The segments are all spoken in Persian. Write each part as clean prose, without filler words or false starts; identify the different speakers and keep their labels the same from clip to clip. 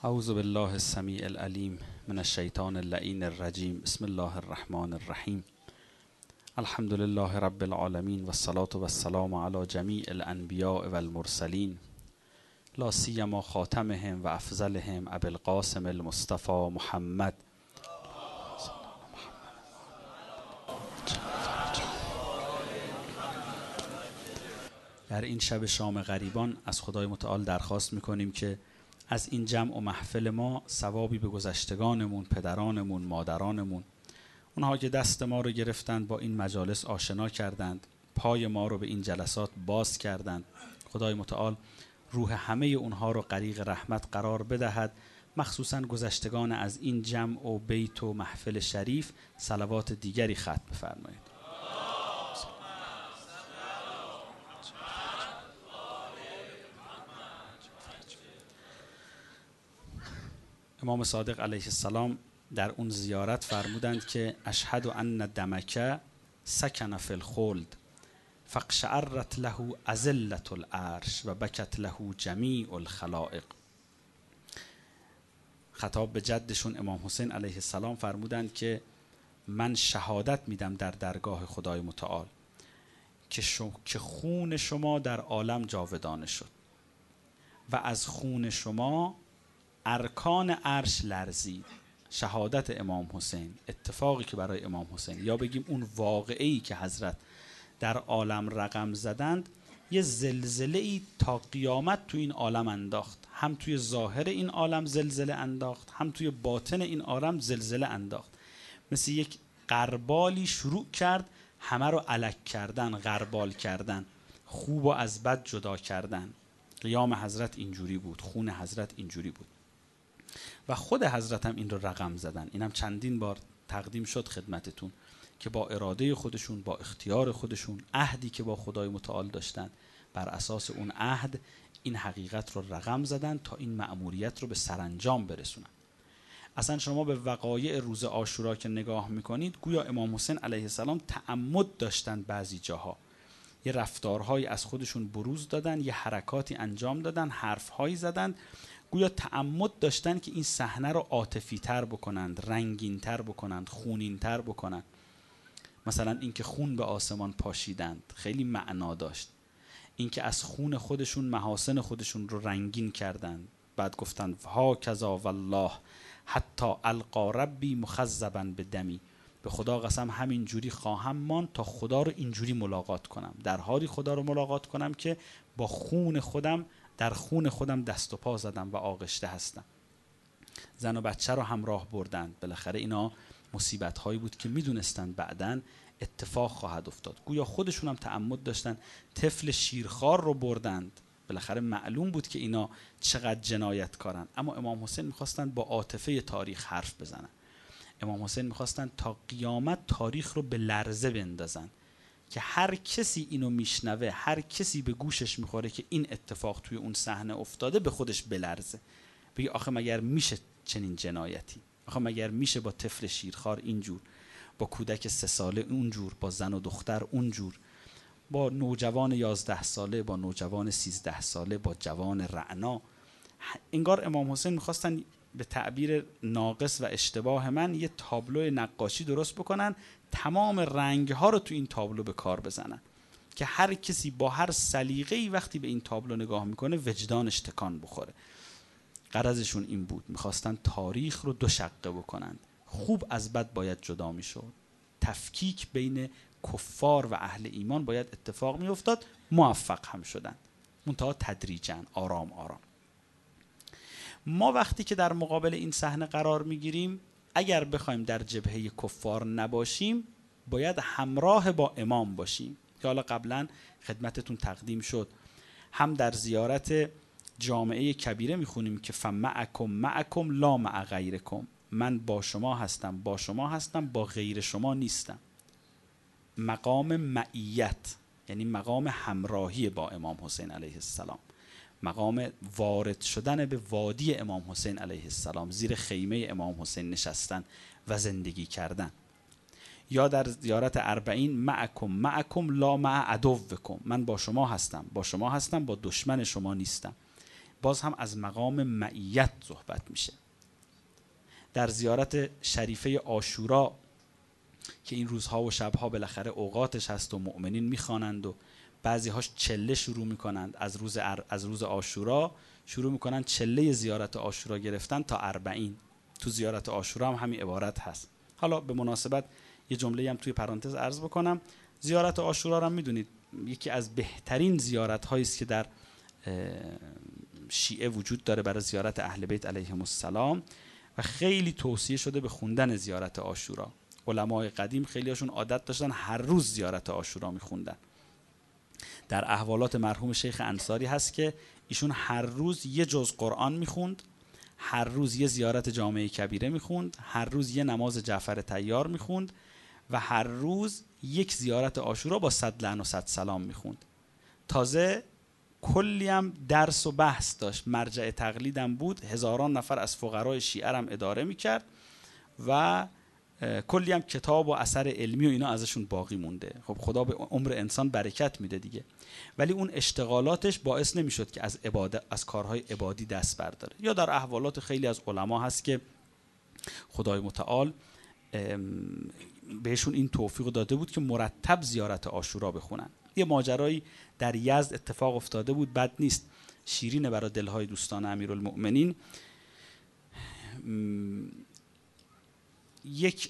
Speaker 1: اعوذ بالله السمیع العلیم من الشیطان اللعین الرجیم. بسم الله الرحمن الرحیم. الحمد لله رب العالمین و الصلاة و السلام علی جمیع الانبیاء و المرسلین، لا سیما خاتمهم و افضلهم ابی القاسم المصطفى محمد. در این شب شام غریبان از خدای متعال درخواست میکنیم که از این جمع و محفل ما ثوابی به گذشتگانمون، پدرانمون، مادرانمون، اونها که دست ما رو گرفتند با این مجالس آشنا کردند، پای ما رو به این جلسات باز کردند، خدای متعال روح همه اونها رو غریق رحمت قرار بدهد. مخصوصا گذشتگان از این جمع و بیت و محفل شریف صلوات دیگری ختم فرمایید. امام صادق علیه السلام در اون زیارت فرمودند که اشهد ان دمک سکن فی الخلد فاقشعرت له اذلة العرش و بکت له جمیع الخلائق. خطاب به جدشون امام حسین علیه السلام فرمودند که من شهادت میدم در درگاه خدای متعال که خون شما در عالم جاودانه شد و از خون شما ارکان عرش لرزید. شهادت امام حسین، اتفاقی که برای امام حسین، یا بگیم اون واقعی که حضرت در عالم رقم زدند، یه زلزله‌ای تا قیامت تو این عالم انداخت. هم توی ظاهر این عالم زلزله انداخت، هم توی باطن این عالم زلزله انداخت. مثل یک غربالی شروع کرد همه رو الک کردن، غربال کردن، خوب و از بد جدا کردن. قیام حضرت اینجوری بود، خون حضرت اینجوری بود و خود حضرت هم این رو رقم زدن. اینم چندین بار تقدیم شد خدمتتون که با اراده خودشون، با اختیار خودشون، عهدی که با خدای متعال داشتن، بر اساس اون عهد این حقیقت رو رقم زدن تا این مأموریت رو به سرانجام برسونن. اصلا شما به وقایع روز عاشورا که نگاه میکنید، گویا امام حسین علیه السلام تعمد داشتن بعضی جاها یه رفتارهایی از خودشون بروز دادن، یه حرکاتی انجام دادن، حرفهایی زدن، گویا تعمد داشتن که این صحنه رو عاطفی تر بکنند، رنگین تر بکنند، خونین تر بکنند. مثلا اینکه خون به آسمان پاشیدند خیلی معنا داشت. اینکه از خون خودشون محاسن خودشون رو رنگین کردند، بعد گفتند ها کذا والله حتی القا ربی مخضبا بدمی، به خدا قسم همین جوری خواهم ماند تا خدا رو اینجوری ملاقات کنم، در حالی خدا رو ملاقات کنم که با خون خودم، در خون خودم دست و پا زدم و آغشته هستم. زن و بچه رو همراه بردند. بالاخره اینا مصیبت هایی بود که میدونستند بعداً اتفاق خواهد افتاد. گویا خودشون هم تعمد داشتن. طفل شیرخوار رو بردند. بالاخره معلوم بود که اینا چقدر جنایتکارن، اما امام حسین میخواستند با عاطفه تاریخ حرف بزنن. امام حسین میخواستند تا قیامت تاریخ رو به لرزه بندازن که هر کسی اینو میشنوه، هر کسی به گوشش میخوره که این اتفاق توی اون صحنه افتاده، به خودش بلرزه، بگه آخه مگر میشه چنین جنایتی؟ آخه مگر میشه با طفل شیرخوار اینجور، با کودک 3 ساله اونجور، با زن و دختر اونجور، با نوجوان 11 ساله، با نوجوان 13 ساله، با جوان رعنا. انگار امام حسین میخواستن به تعبیر ناقص و اشتباه من یه تابلو نقاشی درست بکنن، تمام رنگ ها رو تو این تابلو به کار بزنن که هر کسی با هر سلیقه‌ای وقتی به این تابلو نگاه میکنه وجدانش تکان بخوره. غرضشون این بود، میخواستن تاریخ رو 2 شقه بکنن. خوب از بد باید جدا میشد، تفکیک بین کفار و اهل ایمان باید اتفاق میافتاد. موفق هم شدن، منتها تدریجاً، آرام آرام. ما وقتی که در مقابل این صحنه قرار میگیریم، اگر بخوایم در جبهه کفار نباشیم، باید همراه با امام باشیم که حالا قبلا خدمتتون تقدیم شد. هم در زیارت جامعه کبیره میخونیم که فمعکم معکم لا مع غیرکم، من با شما هستم، با شما هستم، با غیر شما نیستم. مقام معیت یعنی مقام همراهی با امام حسین علیه السلام، مقام وارد شدن به وادی امام حسین علیه السلام، زیر خیمه امام حسین نشستن و زندگی کردن. یا در زیارت 40 معکم لا مع عدوکم، من با شما هستم، با شما هستم، با دشمن شما نیستم. باز هم از مقام معیت صحبت میشه. در زیارت شریفه عاشورا که این روزها و شبها بالاخره اوقاتش هست و مؤمنین میخوانند و بعضی هاش چله شروع میکنند، از روز عاشورا شروع میکنن چله زیارت عاشورا گرفتن تا 40. تو زیارت عاشورا هم همین عبارت هست. حالا به مناسبت یه جمله هم توی پرانتز عرض بکنم، زیارت عاشورا رو هم میدونید یکی از بهترین زیارت هایی است که در شیعه وجود داره برای زیارت اهل بیت علیهم السلام و خیلی توصیه شده به خوندن زیارت عاشورا. علمای قدیم خیلی هاشون عادت داشتن هر روز زیارت عاشورا میخوندن. در احوالات مرحوم شیخ انصاری هست که ایشون هر روز یه جز قرآن میخوند، هر روز یه زیارت جامعه کبیره میخوند، هر روز یه نماز جعفر طیار میخوند و هر روز یک زیارت عاشورا با 100 لعن و 100 سلام میخوند. تازه کلی هم درس و بحث داشت، مرجع تقلیدم بود، هزاران نفر از فقرای شیعه هم اداره میکرد و کلی هم کتاب و اثر علمی و اینا ازشون باقی مونده. خب خدا به عمر انسان برکت میده دیگه، ولی اون اشتغالاتش باعث نمیشد که از کارهای عبادی دست برداره. یا در احوالات خیلی از علما هست که خدای متعال بهشون این توفیق داده بود که مرتب زیارت عاشورا بخونن. یه ماجرایی در یزد اتفاق افتاده بود، بد نیست، شیرینه برای دلهای دوستان امیرالمؤمنین. یک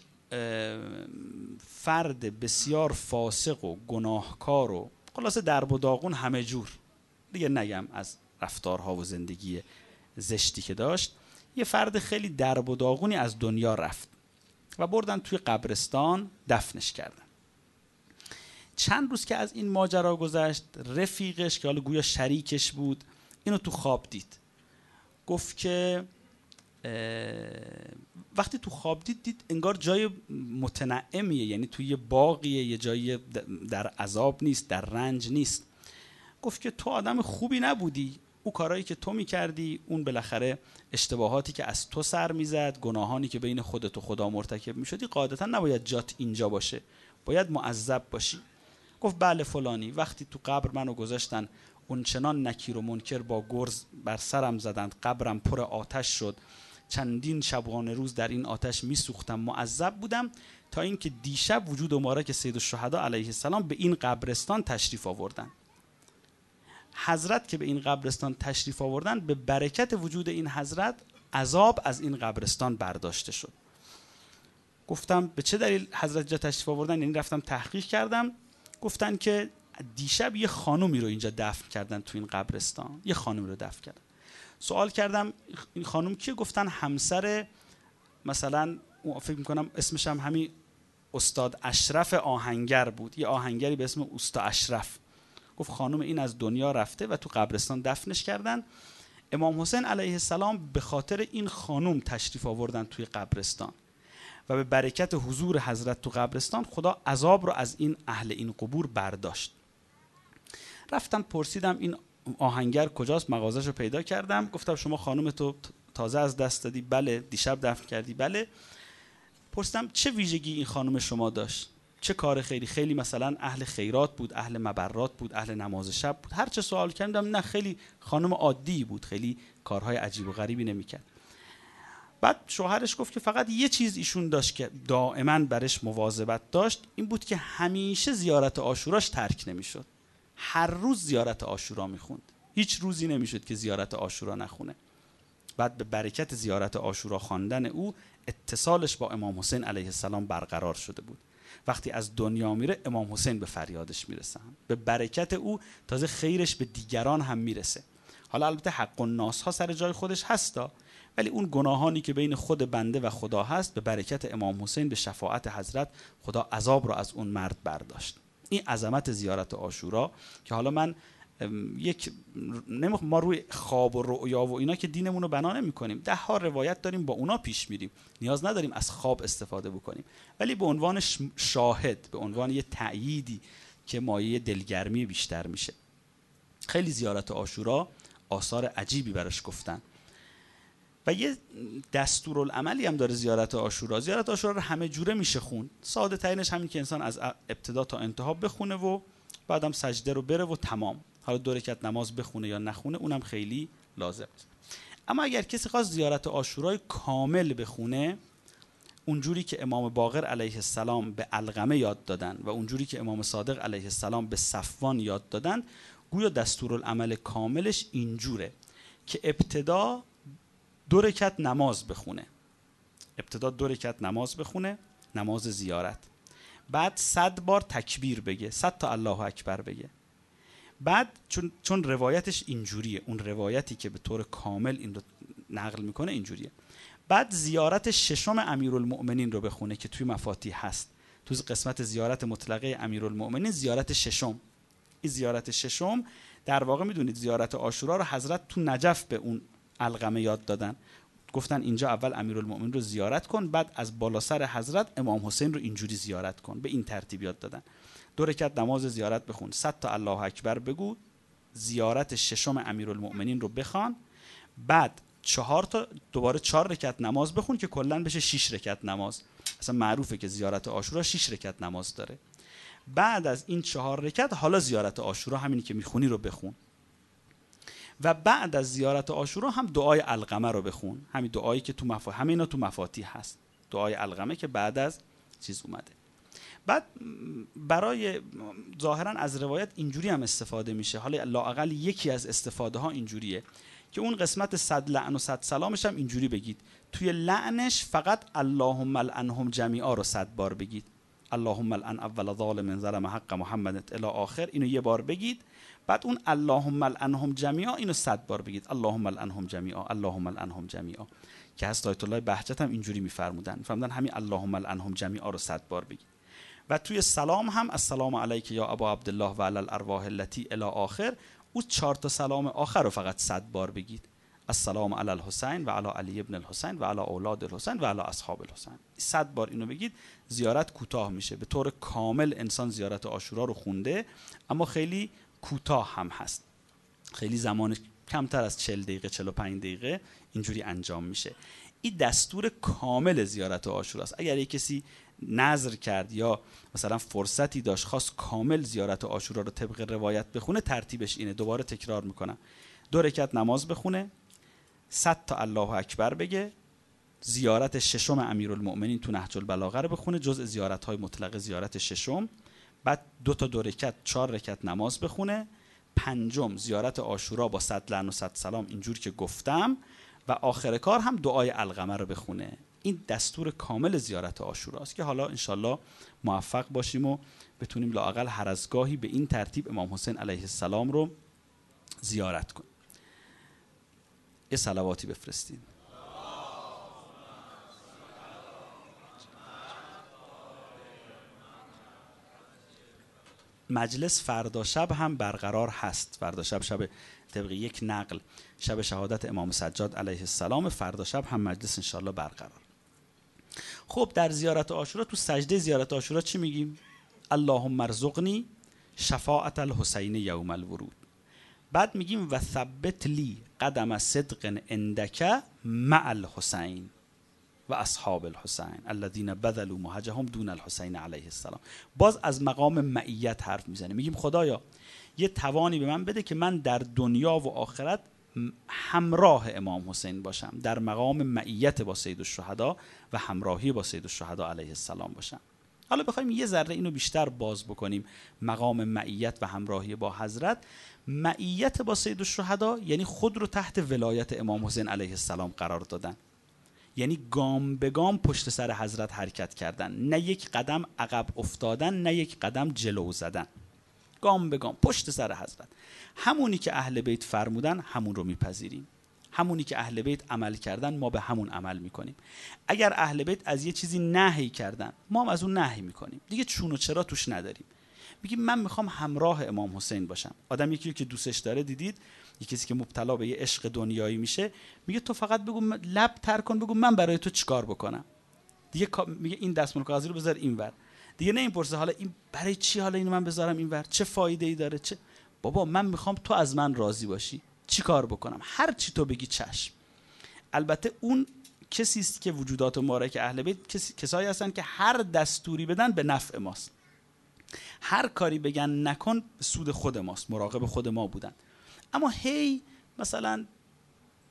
Speaker 1: فرد بسیار فاسق و گناهکار و خلاصه درب و داغون همه جور، دیگه نگم از رفتارها و زندگی زشتی که داشت، یه فرد خیلی درب و داغونی از دنیا رفت و بردن توی قبرستان دفنش کردن. چند روز که از این ماجرا گذشت، رفیقش که حالا گویا شریکش بود اینو تو خواب دید. گفت که وقتی تو خواب دید انگار جای متنعمیه، یعنی توی یه باغیه، یه جایی در عذاب نیست، در رنج نیست. گفت که تو آدم خوبی نبودی، اون کارهایی که تو میکردی، اون بالاخره اشتباهاتی که از تو سر میزد، گناهانی که بین خودت و خدا مرتکب میشدی، قاعدتا نباید جات اینجا باشه، باید معذب باشی. گفت بله فلانی، وقتی تو قبر منو گذاشتن اون چنان نکیر و منکر با گرز بر سرم زدند، قبرم پر آتش شد، چندین شبانه روز در این آتش میسوختم، معذب بودم، تا اینکه دیشب وجود مبارک سید الشهدا علیه السلام به این قبرستان تشریف آوردن. حضرت که به این قبرستان تشریف آوردن، به برکت وجود این حضرت عذاب از این قبرستان برداشته شد. گفتم به چه دلیل حضرت جا تشریف آوردن؟ یعنی رفتم تحقیق کردم، گفتن که دیشب یه خانومی رو اینجا دفن کردن تو این قبرستان، یه خانومی رو دفن کردن. سوال کردم این خانم کیه؟ گفتن همسر مثلا فکر میکنم اسمش هم همین استاد اشرف آهنگر بود، یه آهنگری به اسم استاد اشرف. گفت خانم این از دنیا رفته و تو قبرستان دفنش کردن. امام حسین علیه السلام به خاطر این خانم تشریف آوردن توی قبرستان و به برکت حضور حضرت تو قبرستان خدا عذاب رو از این اهل این قبور برداشت. رفتم پرسیدم این آهنگر کجاست، مغازه‌شو پیدا کردم. گفتم شما خانم تو تازه از دست دادی؟ بله. دیشب دفن کردی؟ بله. پرسیدم چه ویژگی این خانم شما داشت؟ چه کار خیلی مثلا اهل خیرات بود، اهل مبرات بود، اهل نماز شب بود؟ هر چه سوال کردم نه، خیلی خانم عادی بود، خیلی کارهای عجیب و غریبی نمی‌کرد. بعد شوهرش گفت که فقط یه چیز ایشون داشت که دائما برش مواظبت داشت، این بود که همیشه زیارت عاشوراش ترک نمی‌شد. هر روز زیارت عاشورا میخوند، هیچ روزی نمیشد که زیارت عاشورا نخونه. بعد به برکت زیارت عاشورا خواندن او اتصالش با امام حسین علیه السلام برقرار شده بود. وقتی از دنیا میره امام حسین به فریادش میرسه، به برکت او تازه خیرش به دیگران هم میرسه. حالا البته حق الناس ها سر جای خودش هستا، ولی اون گناهانی که بین خود بنده و خدا هست، به برکت امام حسین به شفاعت حضرت خدا عذاب رو از اون مرد برداشت. این عظمت زیارت عاشورا که حالا من ما روی خواب و رؤیا و اینا که دینمون رو بنا نمی‌کنیم، 10 ها روایت داریم با اونا پیش میریم، نیاز نداریم از خواب استفاده بکنیم، ولی به عنوان شاهد، به عنوان یه تأییدی که مایه دلگرمی بیشتر میشه. خیلی زیارت عاشورا آثار عجیبی براش گفتن و یه دستورالعملی هم داره زیارت عاشورا. زیارت عاشورا رو همه جوره میشه خوند، ساده ترینش همین که انسان از ابتدا تا انتها بخونه و بعدم سجده رو بره و تمام. حالا 2 رکعت نماز بخونه یا نخونه اونم خیلی لازم نیست. اما اگر کسی خواست زیارت عاشورای کامل بخونه، اونجوری که امام باقر علیه السلام به علقمه یاد دادن و اونجوری که امام صادق علیه السلام به صفوان یاد دادن، گویا دستورالعمل کاملش اینجوره که ابتدا 2 رکعت نماز بخونه. ابتدا 2 رکعت نماز بخونه، نماز زیارت. بعد 100 بار تکبیر بگه، 100 تا الله اکبر بگه. بعد چون روایتش اینجوریه، اون روایتی که به طور کامل این رو نقل میکنه اینجوریه. بعد زیارت ششم امیرالمؤمنین رو بخونه که توی مفاتیح هست، تو قسمت زیارت مطلقه امیرالمؤمنین زیارت ششم. این زیارت ششم در واقع میدونید زیارت عاشورا رو حضرت تو نجف به اون علقمه یاد دادن، گفتن اینجا اول امیرالمؤمنین رو زیارت کن، بعد از بالا سر حضرت امام حسین رو اینجوری زیارت کن. به این ترتیب یاد دادن. 2 رکعت نماز زیارت بخون، 100 تا الله اکبر بگو، زیارت ششم امیرالمؤمنین رو بخوان، بعد 4 تا دوباره 4 رکعت نماز بخون که کلا بشه 6 رکعت نماز. اصلا معروفه که زیارت عاشورا 6 رکعت نماز داره. بعد از این 4 رکعت حالا زیارت عاشورا همینی که میخونی رو بخون. و بعد از زیارت عاشورا هم دعای علقمه رو بخون، همین دعایی که تو همینا تو مفاتیح هست، دعای علقمه که بعد از چیز اومده. بعد برای ظاهرا از روایت اینجوری هم استفاده میشه، حالا لااقل یکی از استفاده ها اینجوریه که اون قسمت 100 لعن و 100 سلامش هم اینجوری بگید. توی لعنش فقط اللهم لعنهم جمیعا رو 100 بار بگید. اللهم لعن اول ظالم ظلم حق محمد الی آخر، اینو یه بار بگید. بعد اون اللهم لعنهم جمیعا اینو 100 بار بگید. اللهم لعنهم جمیعا، اللهم لعنهم جمیعا، که هست آیت الله بهجت هم اینجوری میفرمودن همین اللهم لعنهم جمیعا رو 100 بار بگید. و توی سلام هم السلام علیک یا ابا عبدالله و علی الارواح التي الی آخر، اون 4 تا سلام آخر رو فقط 100 بار بگید. السلام علی الحسین و علی علی ابن الحسین و علی اولاد الحسین و علی اصحاب الحسین. 100 بار اینو بگید. زیارت کوتاه میشه. به طور کامل انسان زیارت عاشورا رو خونده، اما خیلی کوتاه هم هست، خیلی زمان کمتر از 40 دقیقه 45 دقیقه اینجوری انجام میشه. این دستور کامل زیارت عاشورا است. اگر یک کسی نظر کرد یا مثلا فرصتی داشت خواست کامل زیارت عاشورا رو طبق روایت بخونه، ترتیبش اینه. دوباره تکرار میکنم: 2 رکعت نماز بخونه، 100 تا الله اکبر بگه، زیارت ششم امیرالمؤمنین تو نهج البلاغه رو بخونه، جزء زیارت‌های مطلقه زیارت ششم. بعد 2 تا 2 رکعت 4 رکعت نماز بخونه، 5م زیارت عاشورا با 100 لعن و 100 سلام اینجور که گفتم، و آخر کار هم دعای علقمه رو بخونه. این دستور کامل زیارت عاشورا است که حالا انشالله موفق باشیم و بتونیم لااقل هر از گاهی به این ترتیب امام حسین علیه السلام رو زیارت کنیم. یه صلواتی بفرستید. مجلس فردا شب هم برقرار هست. فردا شب طبق یک نقل شب شهادت امام سجاد علیه السلام، فردا شب هم مجلس انشالله برقرار. خب در زیارت عاشورا، تو سجده زیارت عاشورا چی میگیم؟ اللهم ارزقنی شفاعت الحسین یوم الورود. بعد میگیم و ثبت لی قدم صدق عندک مع الحسین و اصحاب الحسین الذین بذلوا مهجهم دون الحسین علیه السلام. باز از مقام معیت حرف میزنه. میگیم خدایا یه توانی به من بده که من در دنیا و آخرت همراه امام حسین باشم، در مقام معیت با سید الشهدا و همراهی با سید الشهدا علیه السلام باشم. حالا بخوایم یه ذره اینو بیشتر باز بکنیم، مقام معیت و همراهی با حضرت. معیت با سید الشهدا یعنی خود رو تحت ولایت امام حسین علیه السلام قرار دادن، یعنی گام به گام پشت سر حضرت حرکت کردن، نه یک قدم عقب افتادن، نه یک قدم جلو زدن، گام به گام پشت سر حضرت. همونی که اهل بیت فرمودن همون رو میپذیریم، همونی که اهل بیت عمل کردن ما به همون عمل میکنیم. اگر اهل بیت از یه چیزی نهی کردن ما هم از اون نهی میکنیم، دیگه چون و چرا توش نداریم. میگیم من میخوام همراه امام حسین باشم. آدم یکی که دوستش داره، دیدید یه کسی که مبتلا به یه عشق دنیایی میشه، میگه تو فقط بگو لب تر کن، بگو من برای تو چیکار بکنم. دیگه میگه این دستمال کاغذی رو بذار اینور، دیگه نه این پرسه حالا این برای چی، حالا اینو من بذارم اینور، چه فایده ای داره، چه بابا من میخوام تو از من راضی باشی، چیکار بکنم، هر چی تو بگی چشم. البته اون کسی است که وجودات مبارک اهل بیت کسایی هستن که هر دستوری بدن به نفع ماست، هر کاری بگن نکن سود خود ماست، مراقب خود ما بودن. اما هی مثلا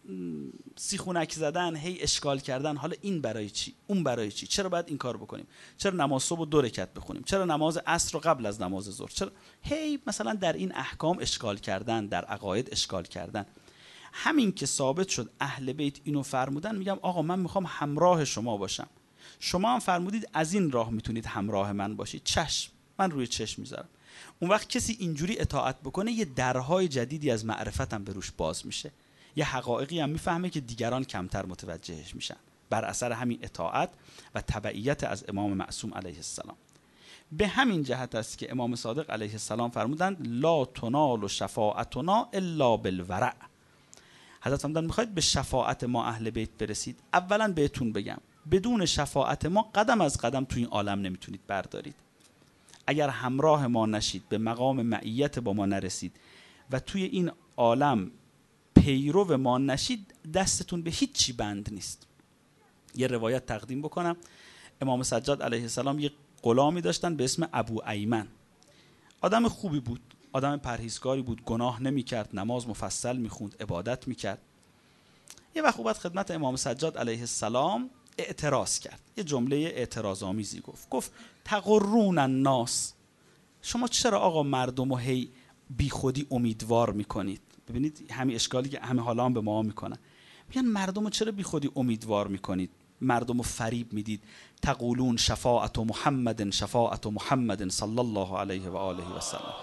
Speaker 1: سیخونک زدن، هی اشکال کردن، حالا این برای چی، اون برای چی، چرا باید این کار بکنیم، چرا نماز صبح رو 2 رکعت بخونیم، چرا نماز عصر رو قبل از نماز ظهر، چرا هی مثلا در این احکام اشکال کردن، در عقاید اشکال کردن. همین که ثابت شد اهل بیت اینو فرمودن، میگم آقا من میخوام همراه شما باشم، شما هم فرمودید از این راه میتونید همراه من باشید، چشم، من روی چشم میذارم. اون وقت کسی اینجوری اطاعت بکنه یه درهای جدیدی از معرفت هم به روش باز میشه، یه حقایقی هم میفهمه که دیگران کمتر متوجهش میشن بر اثر همین اطاعت و تبعیت از امام معصوم علیه السلام. به همین جهت است که امام صادق علیه السلام فرمودند لا تنال شفاعتنا الا بالورع. حضرت فرمودند میخواید به شفاعت ما اهل بیت برسید، اولا بهتون بگم بدون شفاعت ما قدم از قدم توی این عالم نمیتونید بردارید. اگر همراه ما نشید، به مقام معیت با ما نرسید و توی این عالم پیرو ما نشید، دستتون به هیچی بند نیست. یه روایت تقدیم بکنم، امام سجاد علیه السلام یه غلامی داشتن به اسم ابو ایمن. آدم خوبی بود، آدم پرهیزکاری بود، گناه نمی‌کرد، نماز مفصل می‌خوند، عبادت می‌کرد. یه وقت اومد خدمت امام سجاد علیه السلام اعتراض کرد، یه جمله اعتراض‌آمیزی گفت تقرون الناس، شما چرا آقا مردم رو هی بی خودی امیدوار میکنید؟ ببینید همین اشکالی که همه حالا هم به ما میکنن، میگن مردم رو چرا بی خودی امیدوار میکنید، مردم رو فریب میدید. تقولون شفاعت محمد شفاعت محمد صلی الله علیه و آله و سلم.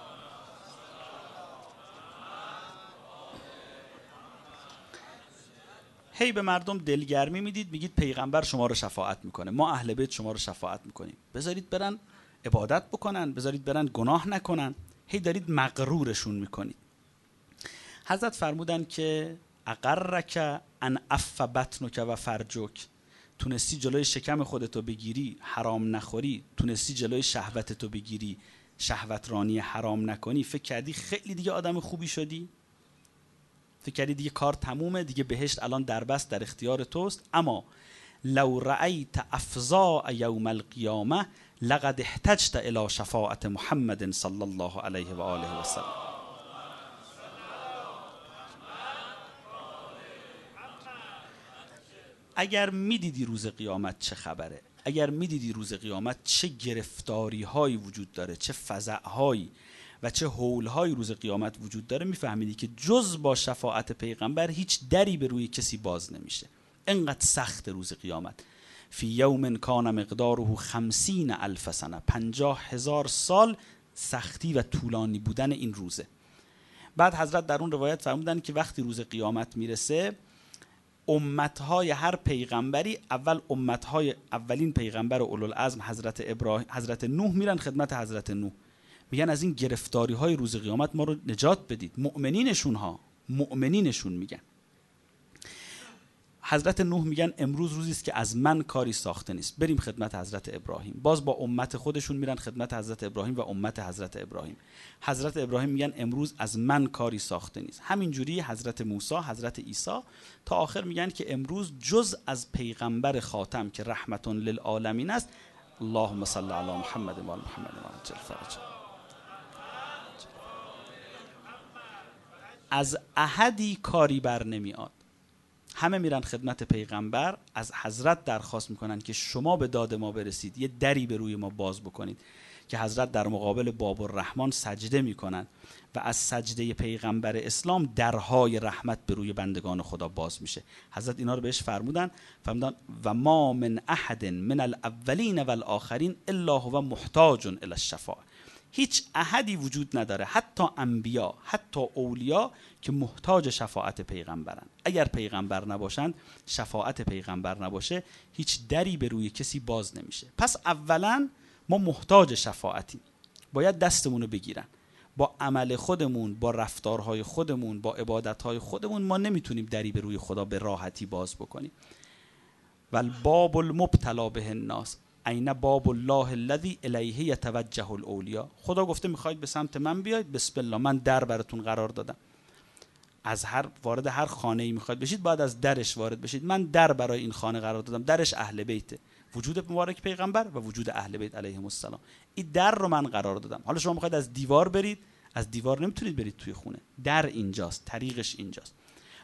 Speaker 1: هی به مردم دلگرمی میدید، میگید پیغمبر شما رو شفاعت میکنه، ما اهل بیت شما رو شفاعت میکنیم، بذارید برن عبادت بکنن، بذارید برن گناه نکنن، هی دارید مغرورشون میکنید. حضرت فرمودن که اقرک ان اف بطنک و فرجک، تونستی جلوی شکم خودتو بگیری، حرام نخوری، تونستی جلوی شهوتتو بگیری، شهوت رانی حرام نکنی، فکر کردی خیلی دیگه آدم خوبی شدی؟ فکر کردی دیگه کار تمومه، دیگه بهشت الان دربست در اختیار توست؟ اما لو رأیت افزاء یوم القیامه لقد احتجت الى شفاعت محمد صلی الله علیه و آله و سلم. اگر میدیدی روز قیامت چه خبره، اگر میدیدی روز قیامت چه گرفتاری هایی وجود داره، چه فزع هایی و چه هول هایی روز قیامت وجود داره، میفهمیدی که جز با شفاعت پیغمبر هیچ دری به روی کسی باز نمیشه. انقدر سخت روز قیامت. فی یوم کان مقداره 50,000 سنه، 50,000 سال سختی و طولانی بودن این روزه. بعد حضرت در اون روایت فرمودن که وقتی روز قیامت میرسه، امتهای هر پیغمبری، اولین پیغمبر اولوالعزم حضرت نوح میرن خدمت حضرت نوح، میگن از این گرفتاری های روز قیامت ما رو نجات بدید. مؤمنینشون میگن. حضرت نوح میگن امروز روزی است که از من کاری ساخته نیست، بریم خدمت حضرت ابراهیم. باز با امت خودشون میرن خدمت حضرت ابراهیم و امت حضرت ابراهیم. حضرت ابراهیم میگن امروز از من کاری ساخته نیست. همینجوری حضرت موسی، حضرت عیسی، تا آخر میگن که امروز جز از پیغمبر خاتم که رحمت للعالمین است، اللهم صل علی محمد و آل محمد و عجل فرجه، از احدی کاری بر نمیاد. همه میرن خدمت پیغمبر، از حضرت درخواست میکنن که شما به داد ما برسید، یه دری به روی ما باز بکنید، که حضرت در مقابل باب الرحمن سجده میکنن و از سجده پیغمبر اسلام درهای رحمت به روی بندگان خدا باز میشه. حضرت اینا رو بهش فرمودن و ما من احد من الاولین و الاخرین الا هو محتاج الی الشفاعه. هیچ احدی وجود نداره، حتی انبیا، حتی اولیا، که محتاج شفاعت پیغمبرن. اگر پیغمبر نباشند، شفاعت پیغمبر نباشه، هیچ دری به روی کسی باز نمیشه. پس اولا ما محتاج شفاعتیم، باید دستمون رو بگیرن. با عمل خودمون، با رفتارهای خودمون، با عبادتهای خودمون ما نمیتونیم دری به روی خدا به راحتی باز بکنیم. والباب المبتلا به الناس این باب الله الذی الیه یتوجه الاولیا. خدا گفته میخواید به سمت من بیاید، بسم الله، من در براتون قرار دادم. از وارد هر خانه‌ای میخواید بشید، باید از درش وارد بشید. من در برای این خانه قرار دادم، درش اهل بیته، وجود مبارک پیغمبر و وجود اهل بیت علیهم السلام. این در رو من قرار دادم. حالا شما میخواید از دیوار برید، از دیوار نمیتونید برید توی خونه، در اینجاست، طریقش اینجاست.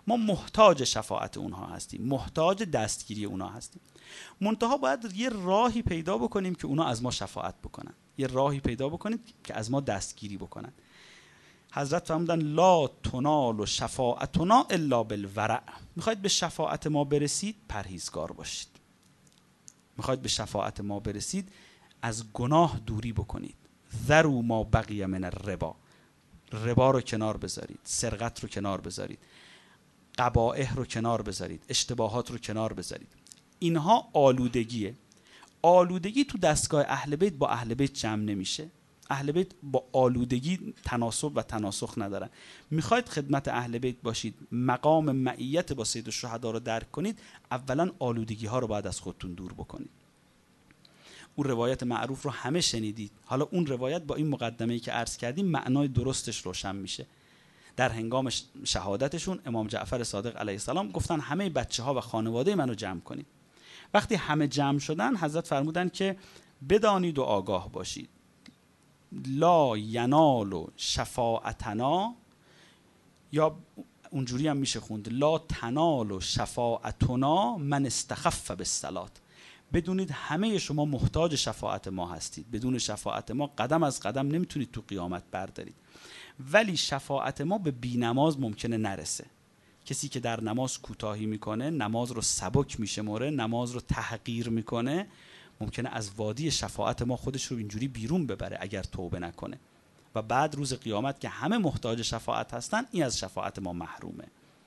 Speaker 1: ما محتاج شفاعت اونها هستیم، محتاج دستگیری اونها هستیم. منتها باید یه راهی پیدا بکنیم که اونا از ما شفاعت بکنن، یه راهی پیدا بکنید که از ما دستگیری بکنن. حضرت فرمودن لا تنال شفاعتنا الا بالورع. میخواید به شفاعت ما برسید، پرهیزگار باشید. میخواید به شفاعت ما برسید، از گناه دوری بکنید. ذروا ما بقی من الربا. ربا رو کنار بذارید، سرقت رو کنار بذارید، قبائح رو کنار بذارید، اشتباهات رو کنار بذارید. اینها آلودگیه. آلودگی تو دستگاه اهل بیت با اهل بیت جمع نمیشه. اهل بیت با آلودگی تناسب و تناسخ ندارن. میخواید خدمت اهل بیت باشید، مقام معیت با سید الشهدا رو درک کنید، اولا آلودگی ها رو باید از خودتون دور بکنید. اون روایت معروف رو همه شنیدید. حالا اون روایت با این مقدمه‌ای که عرض کردیم معنای درستش روشن میشه. در هنگام شهادتشون امام جعفر صادق علیه السلام گفتن همه بچه‌ها و خانواده منو جمع کنید. وقتی همه جمع شدن، حضرت فرمودن که بدانید و آگاه باشید، لا ینال شفاعتنا، یا اونجوری هم میشه خوند لا تنال شفاعتنا من استخف بالصلاة. بدونید همه شما محتاج شفاعت ما هستید. بدون شفاعت ما قدم از قدم نمیتونید تو قیامت بردارید. ولی شفاعت ما به بی‌نماز ممکنه نرسه. کسی که در نماز کوتاهی میکنه، نماز رو سبک میشمره، نماز رو تحقیر میکنه، ممکنه از وادی شفاعت ما خودش رو اینجوری بیرون ببره اگر توبه نکنه. و بعد روز قیامت که همه محتاج شفاعت هستن، این از شفاعت ما محرومه.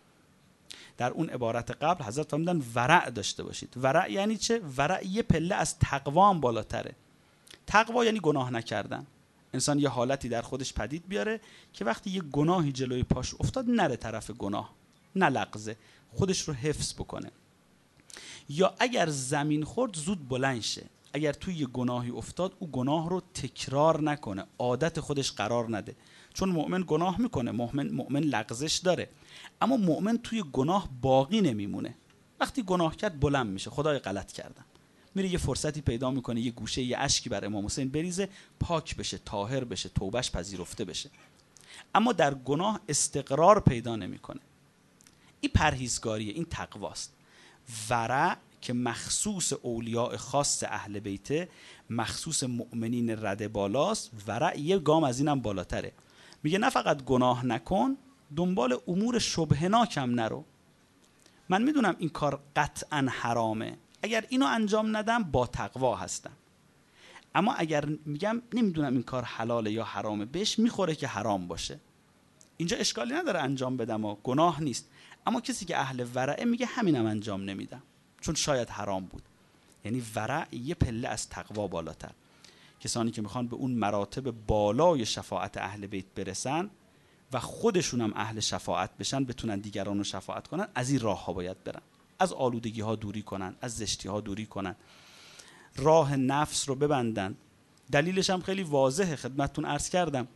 Speaker 1: در اون عبارت قبل حضرت فرمودن ورع داشته باشید. ورع یعنی چه؟ ورع یه پله از تقوا هم بالاتره. تقوا یعنی گناه نکردن. انسان یه حالتی در خودش پدید بیاره که وقتی یه گناهی جلوی پاش افتاد نره طرف گناه، نلغزه، خودش رو حفظ بکنه. یا اگر زمین خورد زود بلند شه. اگر توی یه گناهی افتاد او گناه رو تکرار نکنه، عادت خودش قرار نده. چون مؤمن گناه میکنه، مؤمن لغزش داره، اما مؤمن توی گناه باقی نمیمونه. وقتی گناه کرد بلند میشه، خدای غلط کردم، میره یه فرصتی پیدا میکنه، یه گوشه یه اشکی بر امام حسین بریزه، پاک بشه، طاهر بشه، توبهش پذیرفته بشه. اما در گناه استقرار پیدا نمیکنه. این پرهیزگاریه، این تقواست. ورع که مخصوص اولیاء خاص اهل بیته، مخصوص مؤمنین رده بالاست. ورع یه گام از اینم بالاتره. میگه نه فقط گناه نکن، دنبال امور شبهناک هم نرو. من میدونم این کار قطعا حرامه، اگر اینو انجام ندم با تقوا هستم. اما اگر میگم نمیدونم این کار حلاله یا حرامه، بهش میخوره که حرام باشه، اینجا اشکالی نداره انجام بدم و گناه نیست. اما کسی که اهل ورعه میگه همینم انجام نمیدم چون شاید حرام بود. یعنی ورع یه پله از تقوا بالاتر. کسانی که میخوان به اون مراتب بالای شفاعت اهل بیت برسن و خودشون هم اهل شفاعت بشن، بتونن دیگران رو شفاعت کنن، از این راه ها باید برن. از آلودگی ها دوری کنن، از زشتی ها دوری کنن، راه نفس رو ببندن. دلیلش هم خیلی واضحه، خدمتتون عرض کردم.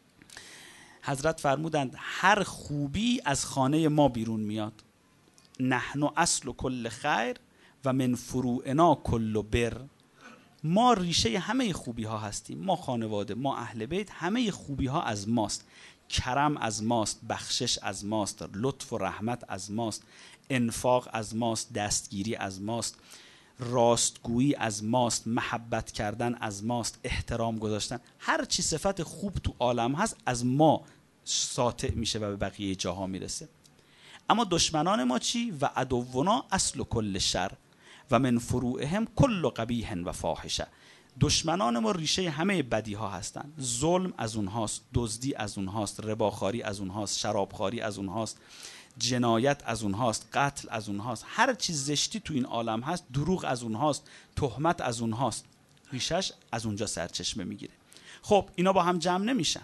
Speaker 1: حضرت فرمودند هر خوبی از خانه ما بیرون میاد. نحن اصل کل خیر و من فروعنا کل بر. ما ریشه همه خوبی ها هستیم. ما خانواده، ما اهل بیت، همه خوبی ها از ماست. کرم از ماست، بخشش از ماست، لطف و رحمت از ماست، انفاق از ماست، دستگیری از ماست، راستگویی از ماست، محبت کردن از ماست، احترام گذاشتن. هر چی صفت خوب تو عالم هست از ما ساطع میشه و به بقیه جاها میرسه. اما دشمنان ما چی؟ و عدونا اصل کل شر و من فروعهم کل قبیح و فاحشه. دشمنان ما ریشه همه بدی ها هستن. ظلم از اونهاست، دزدی از اونهاست، رباخواری از اونهاست، شرابخواری از اونهاست، جنایت از اونهاست، قتل از اونهاست. هر چیز زشتی تو این عالم هست، دروغ از اونهاست، تهمت از اونهاست. ریشش از اونجا سرچشمه میگیره. خب اینا با هم جمع نمیشن.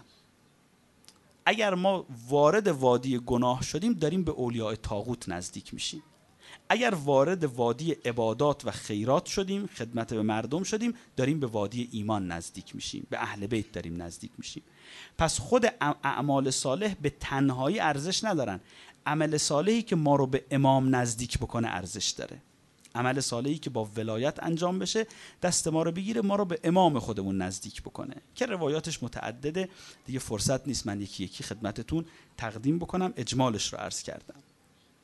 Speaker 1: اگر ما وارد وادی گناه شدیم، داریم به اولیاء طاغوت نزدیک میشیم. اگر وارد وادی عبادات و خیرات شدیم، خدمت به مردم شدیم، داریم به وادی ایمان نزدیک میشیم، به اهل بیت داریم نزدیک میشیم. پس خود اعمال صالح به تنهایی ارزش ندارن. عمل صالحی که ما رو به امام نزدیک بکنه ارزش داره. عمل صالحی که با ولایت انجام بشه، دست ما رو بگیره، ما رو به امام خودمون نزدیک بکنه، که روایاتش متعدده. دیگه فرصت نیست من یکی یکی خدمتتون تقدیم بکنم، اجمالش رو عرض کردم.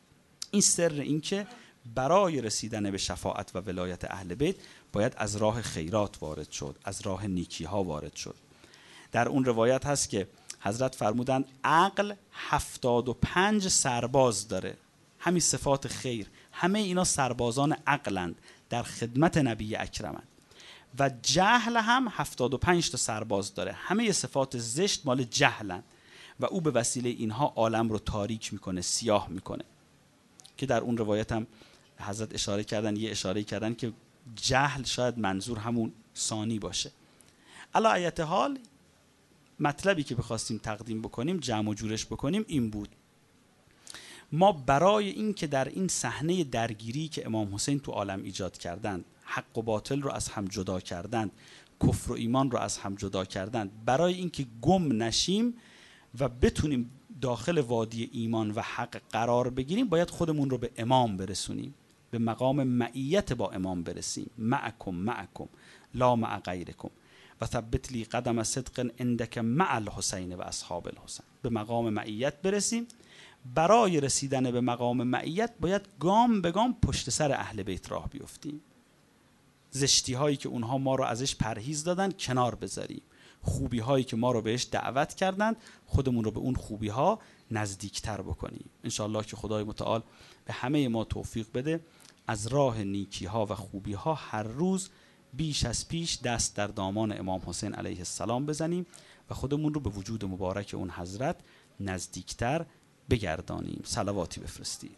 Speaker 1: این سر این که برای رسیدن به شفاعت و ولایت اهل بیت باید از راه خیرات وارد شد، از راه نیکی ها وارد شد. در اون روایت هست که حضرت فرمودند عقل 75 سرباز داره، همین صفات خیر، همه اینا سربازان عقلند، در خدمت نبی اکرمند. و جهل هم 75 تا سرباز داره، همه صفات زشت مال جهلند و او به وسیله اینها عالم رو تاریک میکنه، سیاه میکنه. که در اون روایت هم حضرت اشاره کردن که جهل شاید منظور همون ثانی باشه. علی ایت حال مطلبی که بخواستیم تقدیم بکنیم، جمع و جورش بکنیم این بود: ما برای این که در این صحنه درگیری که امام حسین تو عالم ایجاد کردند، حق و باطل رو از هم جدا کردند، کفر و ایمان رو از هم جدا کردند، برای این که گم نشیم و بتونیم داخل وادی ایمان و حق قرار بگیریم، باید خودمون رو به امام برسونیم، به مقام معیت با امام برسیم. معکم لا مع غیرکم و ثبت لی قدم صدق عندک مع الحسین و اصحاب الحسین. به مقام معیت برسیم. برای رسیدن به مقام معیت باید گام به گام پشت سر اهل بیت راه بیفتیم. زشتی هایی که اونها ما رو ازش پرهیز دادن کنار بذاریم، خوبی هایی که ما رو بهش دعوت کردند خودمون رو به اون خوبی ها نزدیکتر بکنیم. انشاءالله که خدای متعال به همه ما توفیق بده از راه نیکی ها و خوبی ها هر روز بیش از پیش دست در دامان امام حسین علیه السلام بزنیم و خودمون رو به وجود مبارک اون حضرت نزدیکتر بگردانیم. صلواتی بفرستید.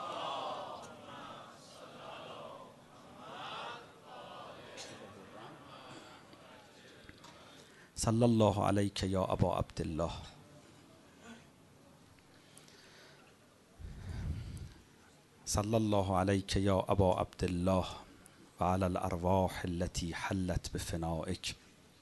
Speaker 1: صلی الله علیک یا ابا عبدالله. صلی الله علیک یا ابا عبدالله و علی الارواح التي حلت بفنائک.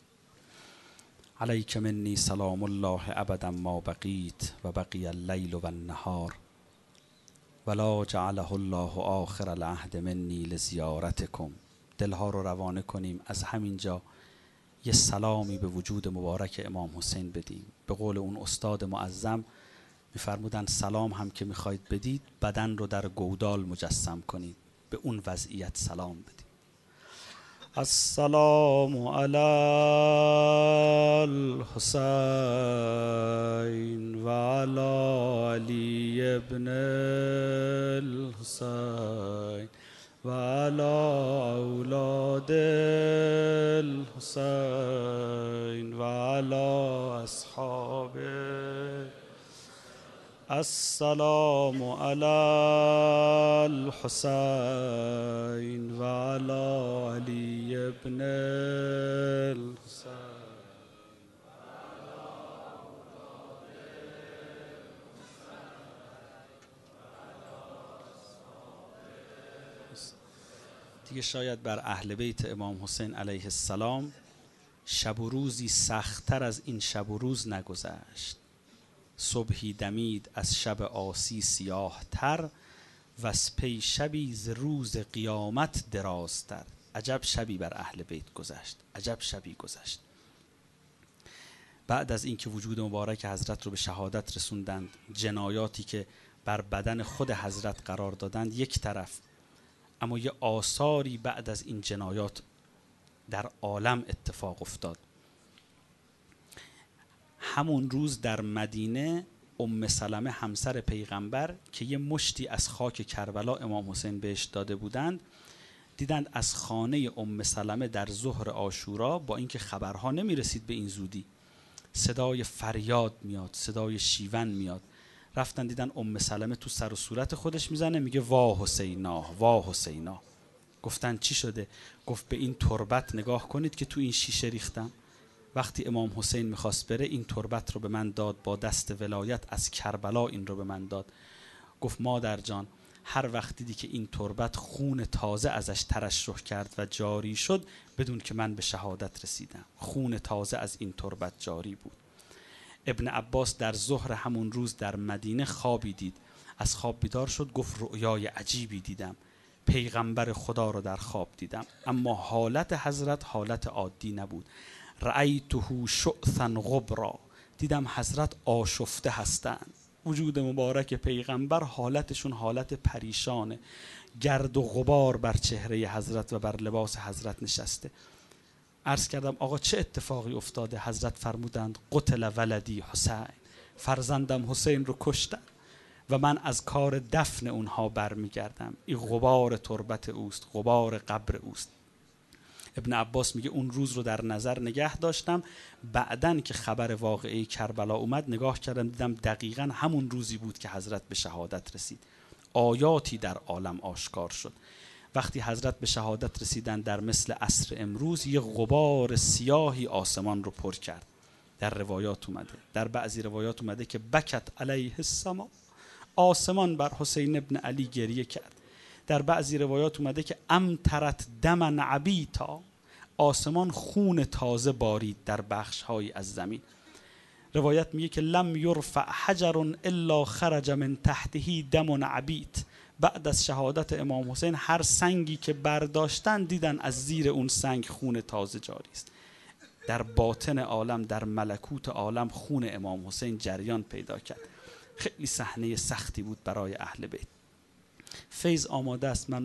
Speaker 1: علیک منی سلام الله ابدا ما بقیت و بقی اللیل و النهار ولا جعله الله آخر العهد منی لزیارتکم. دلها رو روانه کنیم، از همینجا یه سلامی به وجود مبارک امام حسین بدیم. به قول اون استاد معظم میفرمودن سلام هم که میخواید بدید بدن رو در گودال مجسم کنید، به اون وضعیت سلام بدید. السلام علی الحسین و علی علی ابن الحسین و علی اولاد الحسین و علی اصحابه. السلام علی الحسین و علی علی ابن الحسین. دیگه شاید بر اهل بیت امام حسین علیه السلام شب و روزی سخت‌تر از این شب و روز نگذشت. صبحی دمید از شب عاصی سیاه تر و از پی شبی ز روز قیامت درازتر. عجب شبی بر اهل بیت گذشت، عجب شبی گذشت. بعد از اینکه وجود مبارک حضرت رو به شهادت رسوندند، جنایاتی که بر بدن خود حضرت قرار دادند یک طرف، اما یه آثاری بعد از این جنایات در عالم اتفاق افتاد. همون روز در مدینه ام سلمه همسر پیغمبر که یه مشتی از خاک کربلا امام حسین بهش داده بودند، دیدند از خانه ام سلمه در ظهر عاشورا، با اینکه خبرها نمی رسید به این زودی، صدای فریاد میاد، صدای شیون میاد. رفتن دیدن ام سلمه تو سر و صورت خودش میزنه، میگه وا حسینا وا حسینا. گفتن چی شده؟ گفت به این تربت نگاه کنید که تو این شیشه ریختم. وقتی امام حسین میخواست بره این تربت رو به من داد، با دست ولایت از کربلا این رو به من داد. گفت مادر جان، هر وقت دیدی که این تربت خون تازه ازش ترشح کرد و جاری شد، بدون که من به شهادت رسیدم. خون تازه از این تربت جاری بود. ابن عباس در ظهر همون روز در مدینه خوابی دید. از خواب بیدار شد، گفت رؤیای عجیبی دیدم، پیغمبر خدا رو در خواب دیدم، اما حالت حضرت حالت عادی نبود. رأیته شعثا غبرا، دیدم حضرت آشفته هستند. وجود مبارک پیغمبر حالتشون حالت پریشانه، گرد و غبار بر چهره حضرت و بر لباس حضرت نشسته. عرض کردم آقا چه اتفاقی افتاده؟ حضرت فرمودند قتل ولدی حسین، فرزندم حسین رو کشتن و من از کار دفن اونها برمیگردم. این غبار تربت اوست، غبار قبر اوست. ابن عباس میگه اون روز رو در نظر نگه داشتم، بعدن که خبر واقعی کربلا اومد نگاه کردم دیدم دقیقاً همون روزی بود که حضرت به شهادت رسید. آیاتی در عالم آشکار شد. وقتی حضرت به شهادت رسیدن در مثل عصر امروز، یه غبار سیاهی آسمان رو پر کرد. در روایات اومده، در بعضی روایات اومده که بکت علیه السما، آسمان بر حسین ابن علی گریه کرد. در بعضی روایات اومده که امطرت دمن عبیتا، آسمان خون تازه بارید در بخش‌هایی از زمین. روایت میگه که لم یرفع حجر الا خرج من تحته دم عبیت، بعد از شهادت امام حسین هر سنگی که برداشتن دیدن از زیر اون سنگ خون تازه جاری است. در باطن عالم، در ملکوت عالم خون امام حسین جریان پیدا کرد. خیلی صحنه سختی بود برای اهل بیت. فیض آماده است، من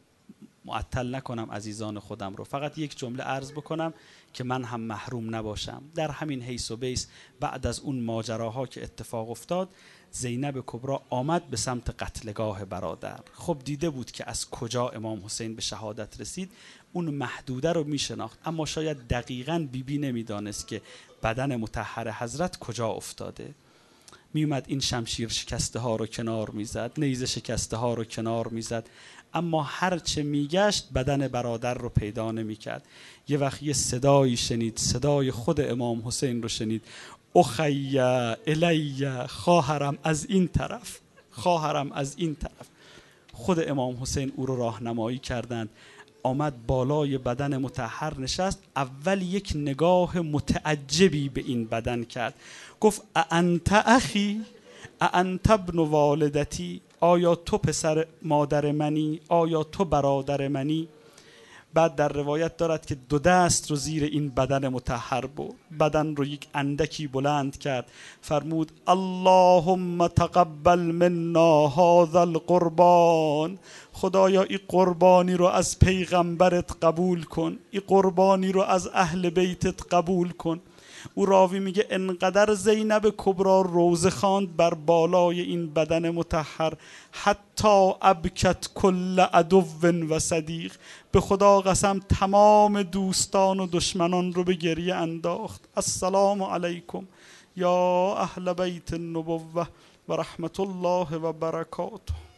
Speaker 1: معطل نکنم عزیزان خودم رو، فقط یک جمله عرض بکنم که من هم محروم نباشم. در همین حیث و بیس بعد از اون ماجراها که اتفاق افتاد، زینب کبری آمد به سمت قتلگاه برادر. خب دیده بود که از کجا امام حسین به شهادت رسید، اون محدوده رو میشناخت، اما شاید دقیقاً بیبی نمیدانست که بدن مطهر حضرت کجا افتاده. میومد این شمشیر شکسته ها رو کنار میزد، نیزه شکسته ها رو کنار میزد، اما هرچه میگشت بدن برادر رو پیدا نمیکرد. یه وقت یه صدایی شنید، صدای خود امام حسین رو شنید، اخی الی، خواهرم از این طرف، خواهرم از این طرف. خود امام حسین او رو راهنمایی کردند، آمد بالای بدن مطهر نشست. اول یک نگاه متعجبی به این بدن کرد، گفت اانت اخی، اانت ابن والدتی، آیا تو پسر مادر منی؟ آیا تو برادر منی؟ بعد در روایت دارد که دو دست رو زیر این بدن مطهر برد، بدن رو یک اندکی بلند کرد، فرمود اللهم تقبل منا هذا القربان، خدایا این قربانی رو از پیغمبرت قبول کن، این قربانی رو از اهل بیتت قبول کن. او راوی میگه انقدر زینب کبری روزه خواند بر بالای این بدن مطهر، حتی ابکت کل عدو و صدیق، به خدا قسم تمام دوستان و دشمنان رو به گریه انداخت. السلام علیکم یا اهل بیت النبوه و رحمت الله و برکاته.